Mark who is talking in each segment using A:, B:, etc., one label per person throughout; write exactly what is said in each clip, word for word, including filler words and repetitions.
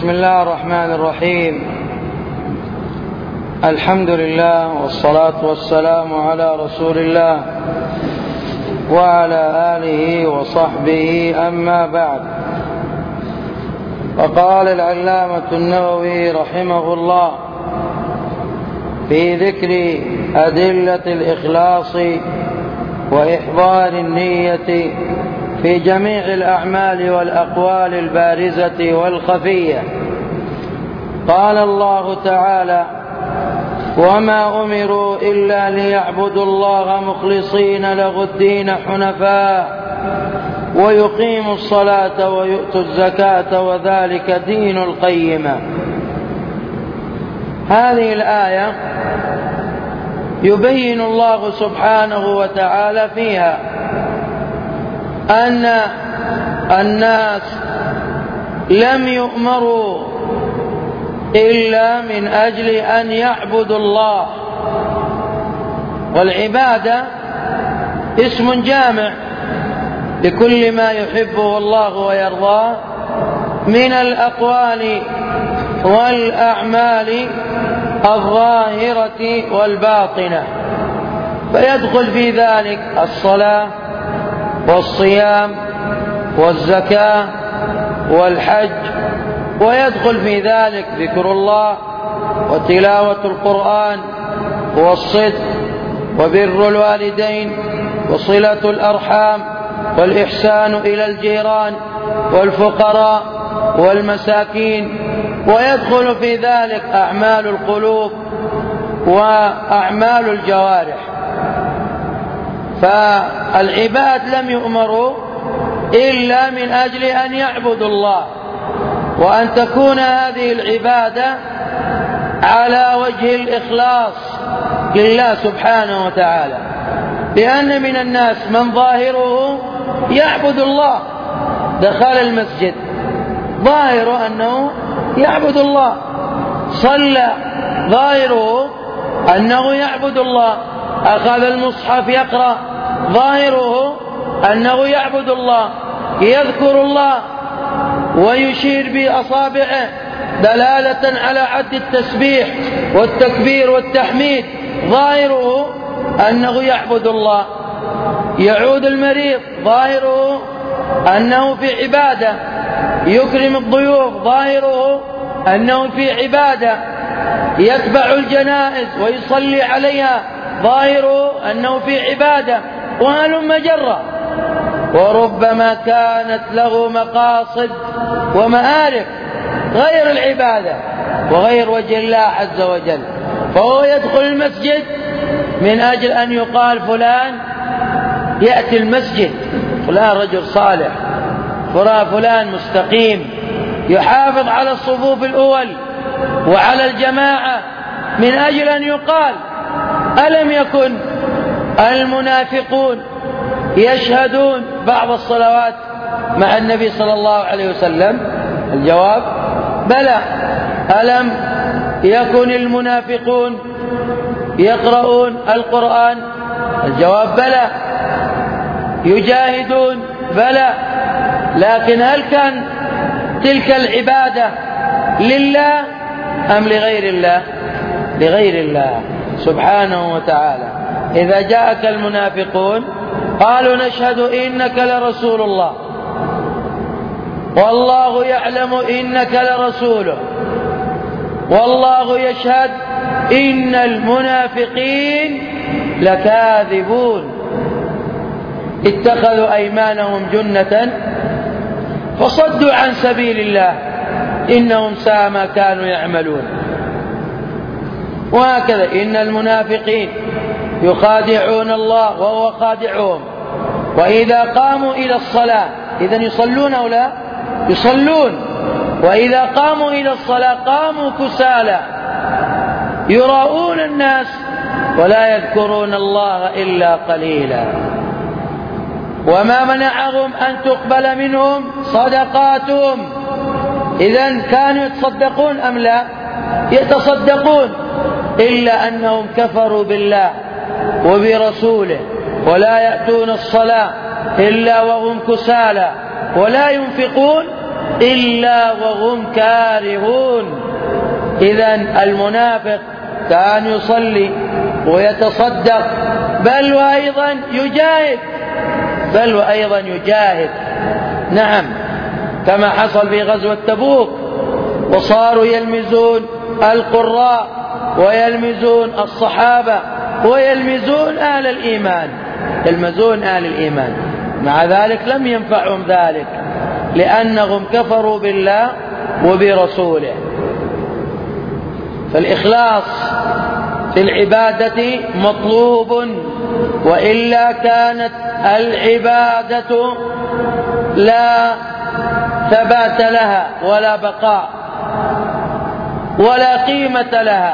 A: بسم الله الرحمن الرحيم. الحمد لله والصلاة والسلام على رسول الله وعلى آله وصحبه، أما بعد. فقال العلامة النووي رحمه الله في ذكر أدلة الإخلاص وإحضار النية في جميع الأعمال والأقوال البارزة والخفية، قال الله تعالى: وما أمروا إلا ليعبدوا الله مخلصين له الدين حنفاء ويقيموا الصلاة ويؤتوا الزكاة وذلك دين القيمة. هذه الآية يبين الله سبحانه وتعالى فيها أن الناس لم يؤمروا إلا من أجل أن يعبدوا الله، والعبادة اسم جامع لكل ما يحبه الله ويرضاه من الأقوال والأعمال الظاهرة والباطنة، فيدخل في ذلك الصلاة والصيام والزكاة والحج، ويدخل في ذلك ذكر الله وتلاوة القرآن والصدق وبر الوالدين وصلة الأرحام والإحسان إلى الجيران والفقراء والمساكين، ويدخل في ذلك أعمال القلوب وأعمال الجوارح. فالعباد لم يؤمروا إلا من أجل أن يعبدوا الله، وأن تكون هذه العبادة على وجه الإخلاص لله سبحانه وتعالى، لأن من الناس من ظاهره يعبد الله، دخل المسجد ظاهره أنه يعبد الله، صلى ظاهره أنه يعبد الله، أخذ المصحف يقرأ ظاهره أنه يعبد الله، يذكر الله ويشير بأصابعه دلالة على عد التسبيح والتكبير والتحميد، ظاهره أنه يعبد الله، يعود المريض ظاهره أنه في عبادة، يكرم الضيوف ظاهره أنه في عبادة، يتبع الجنائز ويصلي عليها ظاهره أنه في عبادة، وهلم جرا. وربما كانت له مقاصد ومآرب غير العبادة وغير وجه الله عز وجل، فهو يدخل المسجد من أجل أن يقال فلان يأتي المسجد، فلان رجل صالح، فلان مستقيم يحافظ على الصفوف الأول وعلى الجماعة، من أجل أن يقال: ألم يكن المنافقون يشهدون بعض الصلوات مع النبي صلى الله عليه وسلم؟ الجواب: بلى. ألم يكن المنافقون يقرؤون القرآن؟ الجواب: بلى. يجاهدون؟ بلى. لكن هل كان تلك العبادة لله أم لغير الله؟ لغير الله سبحانه وتعالى. إذا جاءك المنافقون قالوا: نشهد إنك لرسول الله، والله يعلم إنك لرسوله، والله يشهد إن المنافقين لكاذبون، اتخذوا أيمانهم جنة فصدوا عن سبيل الله إنهم ساء ما كانوا يعملون. وهكذا إن المنافقين يخادعون الله وهو خادعهم، وإذا قاموا إلى الصلاة، إذن يصلون أو لا؟ يصلون. وإذا قاموا إلى الصلاة قاموا كسالى يراؤون الناس ولا يذكرون الله إلا قليلا. وما منعهم أن تقبل منهم صدقاتهم، إذن كانوا يتصدقون أم لا؟ يتصدقون، إلا أنهم كفروا بالله وبرسوله، ولا يأتون الصلاة إلا وهم كسالى، ولا ينفقون إلا وهم كارهون. إذن المنافق كان يصلي ويتصدق بل وأيضا يجاهد بل وأيضا يجاهد نعم، كما حصل في غزوة تبوك، وصاروا يلمزون القراء ويلمزون الصحابة ويلمزون أهل الإيمان يلمزون أهل الإيمان مع ذلك لم ينفعهم ذلك لأنهم كفروا بالله وبرسوله. فالإخلاص في العبادة مطلوب، وإلا كانت العبادة لا ثبات لها ولا بقاء ولا قيمة لها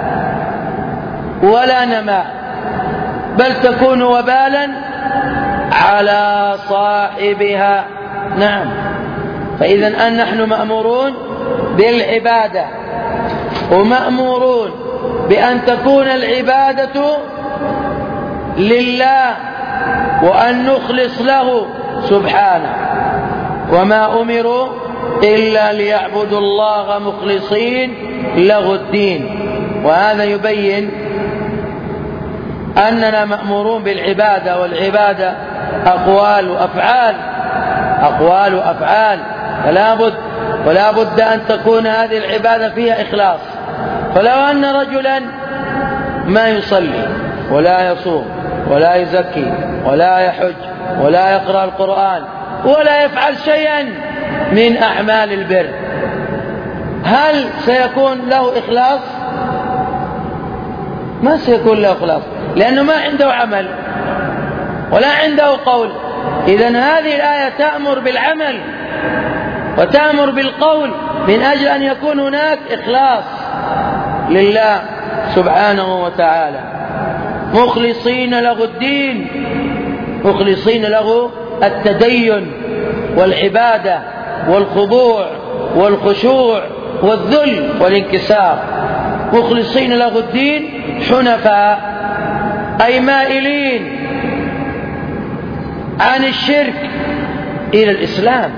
A: ولا نماء، بل تكون وبالا على صاحبها. نعم، فإذا أن نحن مأمورون بالعبادة ومأمورون بأن تكون العبادة لله وأن نخلص له سبحانه، وما أمروا إلا ليعبدوا الله مخلصين له الدين. وهذا يبين أننا مأمورون بالعبادة، والعبادة أقوال وأفعال أقوال وأفعال فلا بد ولا بد أن تكون هذه العبادة فيها إخلاص. فلو أن رجلا ما يصلي ولا يصوم ولا يزكي ولا يحج ولا يقرأ القرآن ولا يفعل شيئا من أعمال البر، هل سيكون له إخلاص؟ ما سيكون له إخلاص، لأنه ما عنده عمل ولا عنده قول. إذن هذه الآية تأمر بالعمل وتأمر بالقول من أجل أن يكون هناك إخلاص لله سبحانه وتعالى، مخلصين له الدين، مخلصين له التدين والعبادة والخضوع والخشوع والذل والانكسار، مخلصين له الدين حنفاء أي مائلين عن الشرك إلى الإسلام،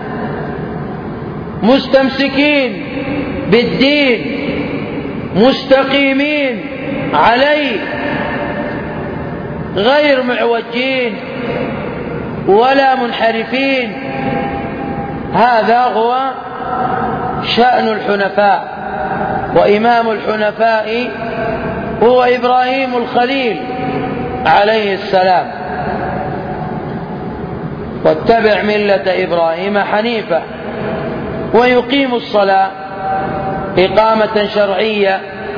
A: مستمسكين بالدين مستقيمين عليه غير معوجين ولا منحرفين. هذا هو شأن الحنفاء، وإمام الحنفاء هو إبراهيم الخليل عليه السلام. واتبع ملة إبراهيم حنيفا، ويقيم الصلاة إقامة شرعية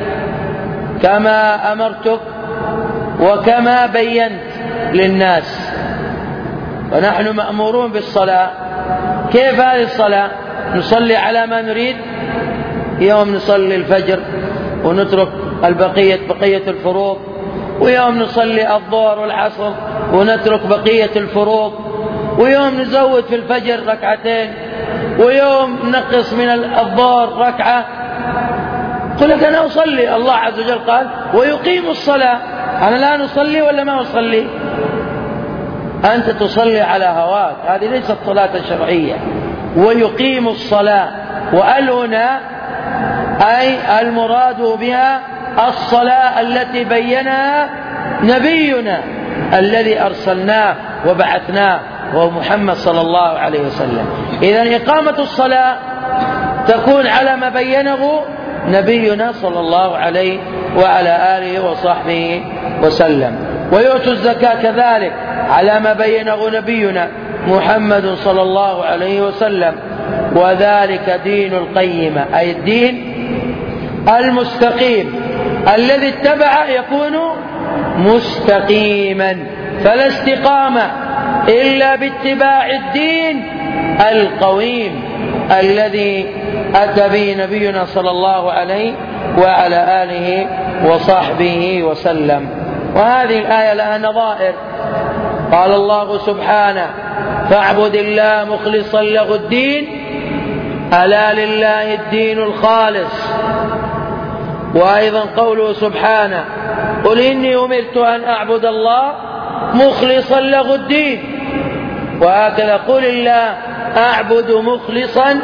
A: كما أمرتك وكما بينت للناس. ونحن مأمورون بالصلاة. كيف هذه الصلاة؟ نصلي على ما نريد، يوم نصلي الفجر ونترك البقية بقية الفروض، ويوم نصلي الظهر والعصر ونترك بقية الفروض، ويوم نزود في الفجر ركعتين، ويوم نقص من الظهر ركعة. قل لك أنا أصلي، الله عز وجل قال ويقيم الصلاة. أنا لا نصلي ولا ما أصلي؟ أنت تصلي على هواك، هذه ليست صلاة شرعية. ويقيم الصلاة، وأل هنا أي المراد بها الصلاة التي بينها نبينا الذي أرسلناه وبعثناه وهو محمد صلى الله عليه وسلم. إذن إقامة الصلاة تكون على ما بينه نبينا صلى الله عليه وعلى آله وصحبه وسلم. ويؤتوا الزكاة كذلك على ما بينه نبينا محمد صلى الله عليه وسلم. وذلك دين القيمة، أي الدين المستقيم الذي اتبع يكون مستقيما. فلا استقامة إلا باتباع الدين القويم الذي أتى به نبينا صلى الله عليه وعلى آله وصحبه وسلم. وهذه الآية لها نظائر. قال الله سبحانه فاعبد الله مخلصا له الدين ألا لله الدين الخالص. وأيضا قوله سبحانه قل إني أمرت أن أعبد الله مخلصا له الدين. وهكذا قل الله أعبد مخلصا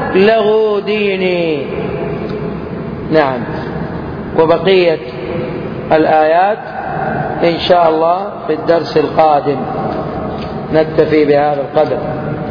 A: لغو ديني. نعم. وبقية الآيات إن شاء الله في الدرس القادم. نكتفي بهذا القدر.